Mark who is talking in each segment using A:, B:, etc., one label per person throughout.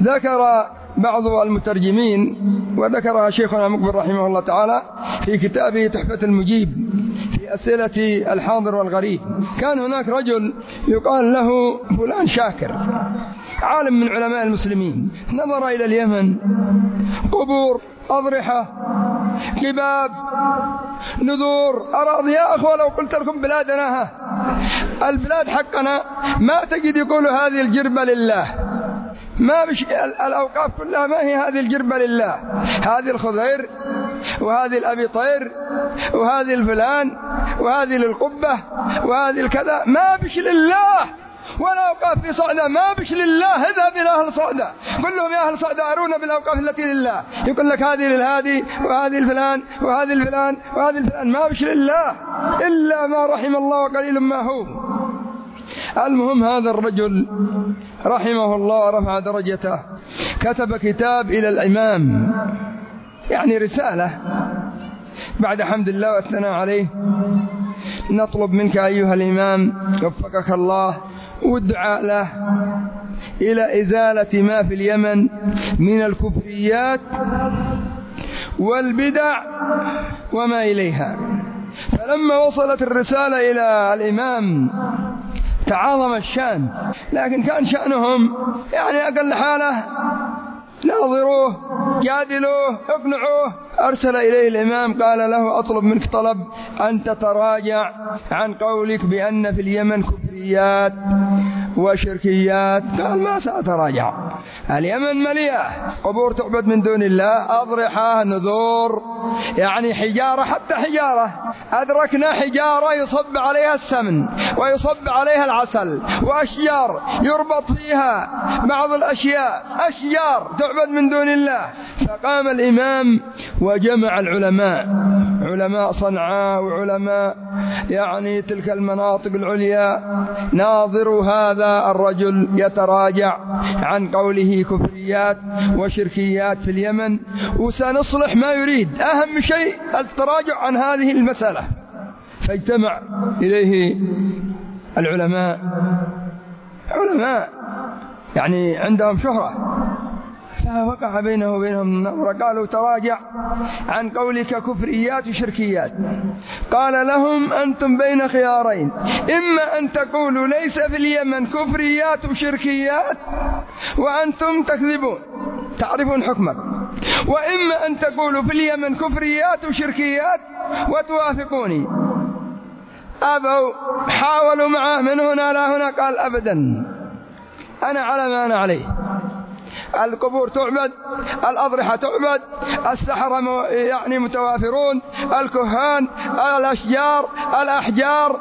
A: ذكر بعض المترجمين وذكرها شيخنا مقبل رحمه الله تعالى في كتابه تحفة المجيب في أسئلة الحاضر والغريب. كان هناك رجل يقال له فلان شاكر، عالم من علماء المسلمين، نظر إلى اليمن، قبور، أضرحة، قباب، نذور، أراضي. يا أخوة لو قلت لكم بلادنا البلاد حقنا ما تجد يقول هذه الجربة لله، ما بش الأوقاف كلها ما هي هذه الجربة لله، هذه الخضير وهذه الأبي طير وهذه الفلان وهذه للقبة وهذه الكذا، ما بش لله. ولا أوقاف في صعدة ما بش لله. اذهب إلى أهل صعدة قل لهم يا أهل صعدة أرونا بالأوقاف التي لله، يقول لك هذه للهادي وهذه الفلان وهذه الفلان وهذه الفلان، ما بش لله إلا ما رحم الله وقليل ما هو. المهم هذا الرجل رحمه الله رفع درجته، كتب كتاب إلى الإمام، يعني رسالة بعد حمد الله والثناء عليه: نطلب منك أيها الإمام وفقك الله وادعى له إلى إزالة ما في اليمن من الكفريات والبدع وما إليها. فلما وصلت الرسالة إلى الإمام تعاظم الشأن، لكن كان شأنهم يعني أقل حالة ناظروه، جادلوه، اقنعوه. أرسل إليه الإمام قال له: أطلب منك طلب أن تتراجع عن قولك بأن في اليمن كفريات وشركيات. قال: ما سأتراجع، اليمن مليئة قبور تعبد من دون الله، أضرحة، نذور، يعني حجارة، حتى حجارة أدركنا حجارة يصب عليها السمن ويصب عليها العسل، وأشجار يربط فيها بعض الأشياء، أشجار تعبد من دون الله. فقام الإمام وجمع العلماء، علماء صنعاء وعلماء يعني تلك المناطق العليا، ناظروا هذا الرجل يتراجع عن قوله كفريات وشركيات في اليمن، وسنصلح ما يريد، أهم شيء التراجع عن هذه المسألة. فاجتمع إليه العلماء، علماء يعني عندهم شهرة، فوقع بينه وبينهم نظرة، قالوا: تراجع عن قولك كفريات وشركيات. قال لهم: أنتم بين خيارين، إما أن تقولوا ليس في اليمن كفريات وشركيات وأنتم تكذبون تعرفون حكمكم، وإما أن تقولوا في اليمن كفريات وشركيات وتوافقوني. أبوا، حاولوا معه من هنا لا هنا، قال: أبدا، أنا على ما أنا عليه، القبور تعبد، الأضرحة تعبد، السحرة يعني متوافرون، الكهان، الأشجار، الأحجار.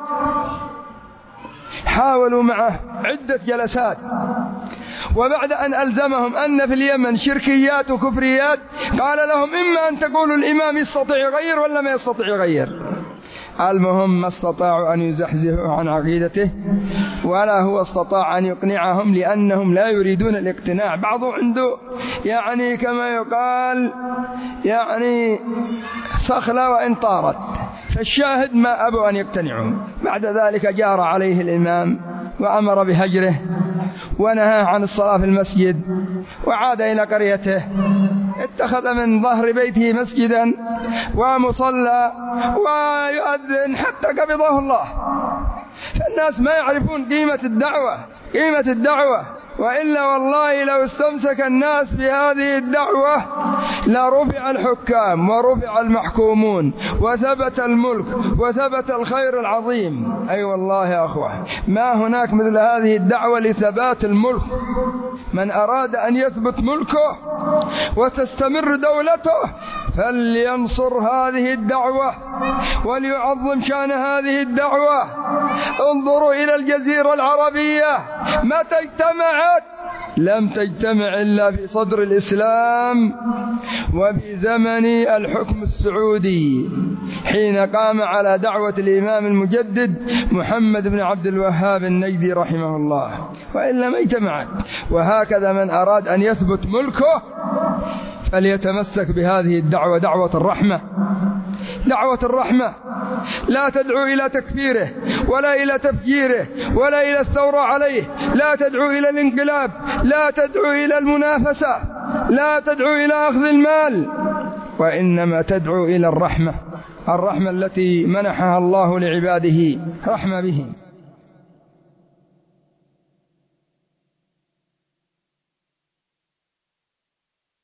A: حاولوا معه عدة جلسات، وبعد أن ألزمهم أن في اليمن شركيات وكفريات قال لهم: إما أن تقولوا الإمام يستطيع يغير ولا ما يستطيع يغير. المهم ما استطاعوا أن يزحزحوا عن عقيدته، ولا هو استطاع أن يقنعهم، لأنهم لا يريدون الاقتناع. بعضهم عنده يعني كما يقال يعني صخلة وإن طارت، فالشاهد ما أبوا أن يقتنعوا. بعد ذلك جار عليه الإمام وأمر بهجره ونهى عن الصلاة في المسجد، وعاد إلى قريته، اتخذ من ظهر بيته مسجدا ومصلى ويؤذن حتى قبضه الله. فالناس ما يعرفون قيمة الدعوة، وإلا والله لو استمسك الناس بهذه الدعوة لرفع الحكام ورفع المحكومون وثبت الملك وثبت الخير العظيم. أي والله يا أخوة، ما هناك مثل هذه الدعوة لثبات الملك. من أراد أن يثبت ملكه وتستمر دولته فلينصر هذه الدعوة وليعظم شأن هذه الدعوة. انظروا إلى الجزيرة العربية متى اجتمعت؟ لم تجتمع إلا في صدر الإسلام وفي زمن الحكم السعودي، حين قام على دعوة الإمام المجدد محمد بن عبد الوهاب النجدي رحمه الله، وإلا ما اجتمعت. وهكذا من أراد أن يثبت ملكه فليتمسك بهذه الدعوة، دعوة الرحمة، دعوة الرحمة. لا تدعو إلى تكفيره ولا إلى تفجيره ولا إلى الثورة عليه، لا تدعو إلى الانقلاب، لا تدعو إلى المنافسة، لا تدعو إلى أخذ المال، وإنما تدعو إلى الرحمة التي منحها الله لعباده، رحمة بهم.